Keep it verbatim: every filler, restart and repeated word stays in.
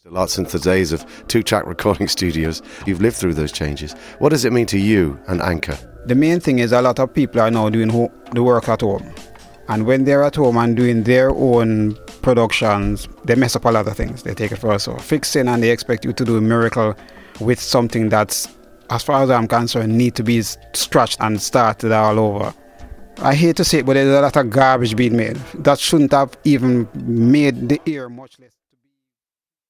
A lot since the days of two-track recording studios. You've lived through those changes. What does it mean to you and Anchor? The main thing is a lot of people are now doing ho- the work at home. And when they're at home and doing their own productions, they mess up a lot of things. They take it for us. So fixing and they expect you to do a miracle with something that's, as far as I'm concerned, need to be scratched and started all over. I hate to say it, but there's a lot of garbage being made. That shouldn't have even made the ear much less.